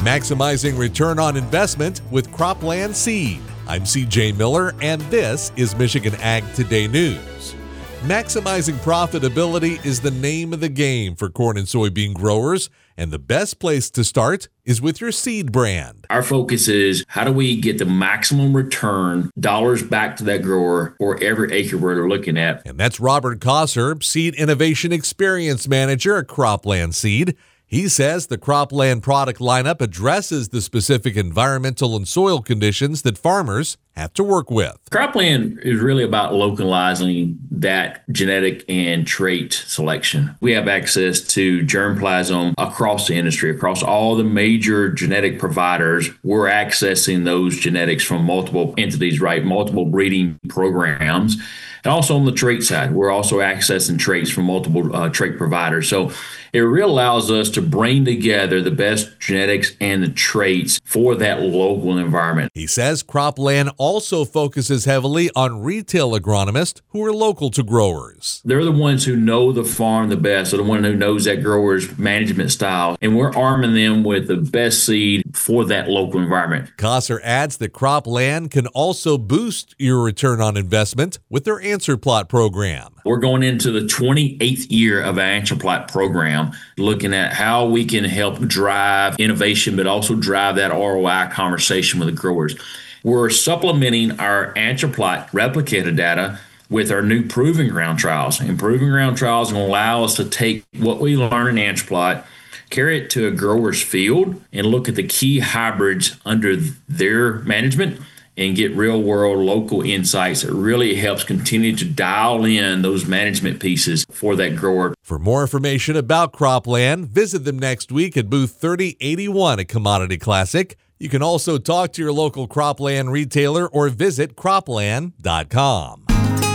Maximizing return on investment with Cropland Seed. I'm CJ Miller, and this is Michigan Ag Today News. Maximizing profitability is the name of the game for corn and soybean growers, and the best place to start is with your seed brand. Our focus is how do we get the maximum return, dollars back to that grower for every acre we're looking at. And that's Robert Kosser, Seed Innovation Experience Manager at Cropland Seed. He says the Cropland product lineup addresses the specific environmental and soil conditions that farmers have to work with. Cropland is really about localizing that genetic and trait selection. We have access to germplasm across the industry, across all the major genetic providers. We're accessing those genetics from multiple entities, right? Multiple breeding programs. And also on the trait side, we're also accessing traits from multiple trait providers. So it really allows us to bring together the best genetics and the traits for that local environment. He says Cropland also focuses heavily on retail agronomists who are local to growers. They're the ones who know the farm the best. They're the one who knows that grower's management style. And we're arming them with the best seed for that local environment. Kosser adds that Cropland can also boost your return on investment with their Answer Plot program. We're going into the 28th year of our Answer Plot program, looking at how we can help drive innovation, but also drive that ROI conversation with the growers. We're supplementing our Answer Plot replicator data with our new Proving Ground trials. And Proving Ground trials will allow us to take what we learn in Answer Plot, carry it to a grower's field, and look at the key hybrids under their management and get real-world local insights that really helps continue to dial in those management pieces for that grower. For more information about Cropland, visit them next week at booth 3081 at Commodity Classic. You can also talk to your local Cropland retailer or visit cropland.com.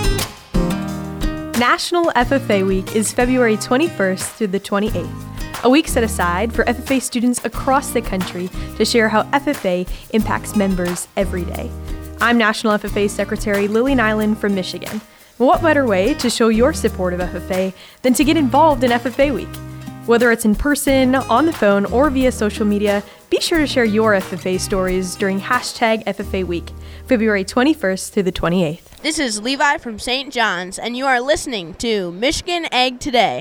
National FFA Week is February 21st through the 28th. A week set aside for FFA students across the country to share how FFA impacts members every day. I'm National FFA Secretary Lily Nyland from Michigan. What better way to show your support of FFA than to get involved in FFA Week? Whether it's in person, on the phone, or via social media, be sure to share your FFA stories during hashtag FFA Week, February 21st through the 28th. This is Levi from St. John's, and you are listening to Michigan Ag Today.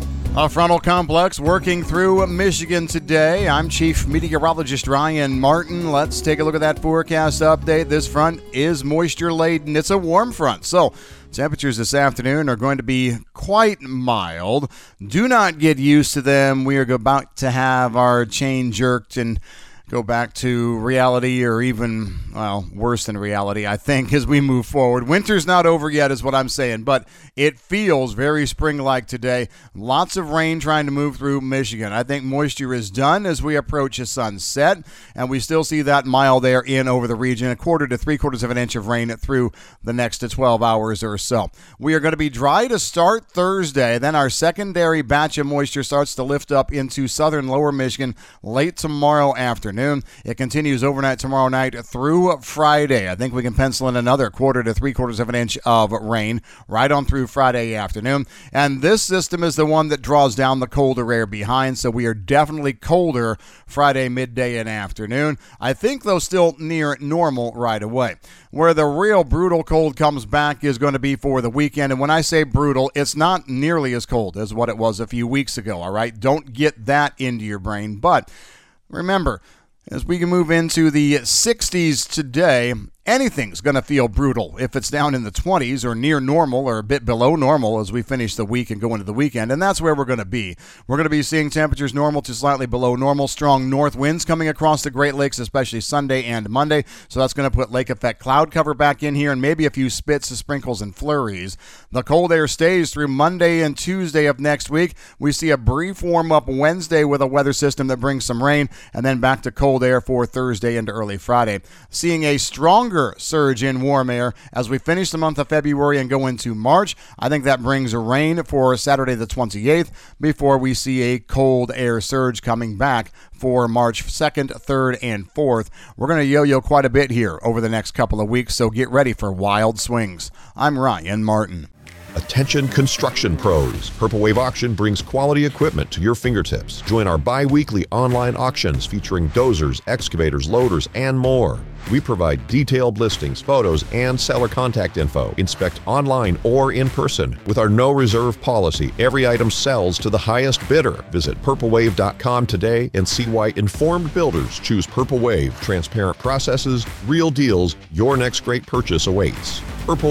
A frontal complex working through Michigan today. I'm Chief Meteorologist Ryan Martin. Let's take a look at that forecast update. This front is moisture laden. It's a warm front, so temperatures this afternoon are going to be quite mild. Do not get used to them. We are about to have our chain jerked and go back to reality, or even, well, worse than reality, I think, as we move forward. Winter's not over yet is what I'm saying, but it feels very spring-like today. Lots of rain trying to move through Michigan. I think moisture is done as we approach a sunset, and we still see that mild air in over the region, 1/4 to 3/4 of an inch of rain through the next 12 hours or so. We are going to be dry to start Thursday. Then our secondary batch of moisture starts to lift up into southern lower Michigan late tomorrow afternoon. It continues overnight tomorrow night through Friday. I think we can pencil in another 1/4 to 3/4 of an inch of rain right on through Friday afternoon. And this system is the one that draws down the colder air behind, so we are definitely colder Friday midday and afternoon. I think, though, still near normal right away. Where the real brutal cold comes back is going to be for the weekend. And when I say brutal, it's not nearly as cold as what it was a few weeks ago, all right? Don't get that into your brain. But remember, as we can move into the 60s today, anything's going to feel brutal if it's down in the 20s or near normal or a bit below normal as we finish the week and go into the weekend, and that's where we're going to be. We're going to be seeing temperatures normal to slightly below normal, strong north winds coming across the Great Lakes, especially Sunday and Monday, so that's going to put lake effect cloud cover back in here and maybe a few spits, sprinkles, and flurries. The cold air stays through Monday and Tuesday of next week. We see a brief warm-up Wednesday with a weather system that brings some rain, and then back to cold air for Thursday into early Friday. Seeing a stronger surge in warm air as we finish the month of February and go into March. I think that brings rain for Saturday the 28th before we see a cold air surge coming back for March 2nd, 3rd, and 4th. We're going to yo-yo quite a bit here over the next couple of weeks, so get ready for wild swings. I'm Ryan Martin. Attention construction pros. Purple Wave Auction brings quality equipment to your fingertips. Join our bi-weekly online auctions featuring dozers, excavators, loaders, and more. We provide detailed listings, photos, and seller contact info. Inspect online or in person. With our no reserve policy, every item sells to the highest bidder. Visit purplewave.com today and see why informed builders choose Purple Wave. Transparent processes, real deals. Your next great purchase awaits.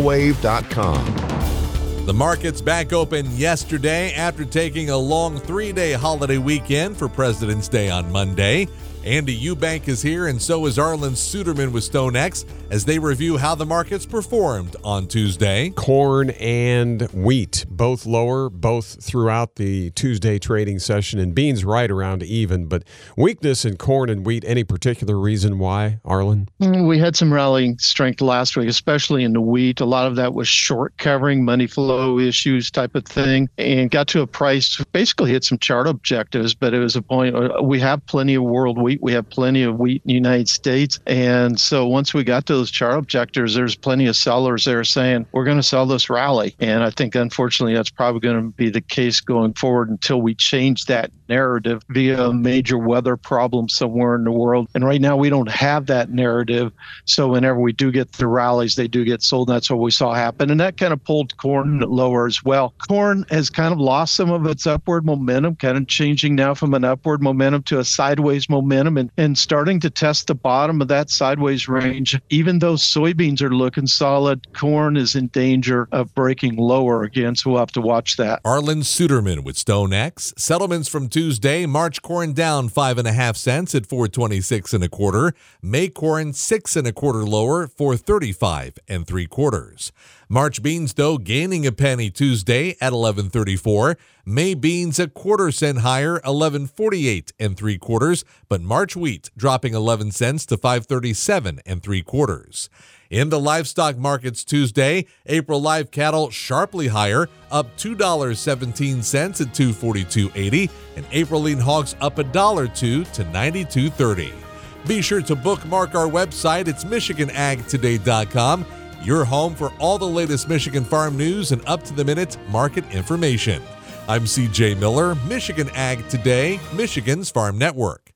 purplewave.com. The markets back open yesterday after taking a long 3-day holiday weekend for President's Day on Monday. Andy Eubank is here, and so is Arlen Suderman with StoneX as they review how the markets performed on Tuesday. Corn and wheat, both lower, both throughout the Tuesday trading session, and beans right around even. But weakness in corn and wheat, any particular reason why, Arlen? We had some rallying strength last week, especially in the wheat. A lot of that was short covering, money flow issues type of thing, and got to a price, basically hit some chart objectives, but it was a point, we have plenty of world wheat. We have plenty of wheat in the United States. And so once we got to those chart objectives, there's plenty of sellers there saying, we're going to sell this rally. And I think, unfortunately, that's probably going to be the case going forward until we change that narrative via a major weather problem somewhere in the world. And right now, we don't have that narrative. So whenever we do get the rallies, they do get sold. And that's what we saw happen. And that kind of pulled corn lower as well. Corn has kind of lost some of its upward momentum, kind of changing now from an upward momentum to a sideways momentum. And starting to test the bottom of that sideways range. Even though soybeans are looking solid, corn is in danger of breaking lower again, so we'll have to watch that. Arlen Suderman with StoneX. Settlements from Tuesday, March corn down 5.5 cents at $4.26 1/4. May corn 6 1/4 lower, $4.35 3/4. March beans, though, gaining a penny Tuesday at $11.34. May beans 1/4 cent higher, $11.48 3/4. But March wheat dropping 11 cents to $5.37 3/4. In the livestock markets Tuesday, April live cattle sharply higher, up $2.17 at $242.80, and April lean hogs up $1.02 to $92.30. Be sure to bookmark our website. It's MichiganAgToday.com. Your home for all the latest Michigan farm news and up-to-the-minute market information. I'm CJ Miller, Michigan Ag Today, Michigan's Farm Network.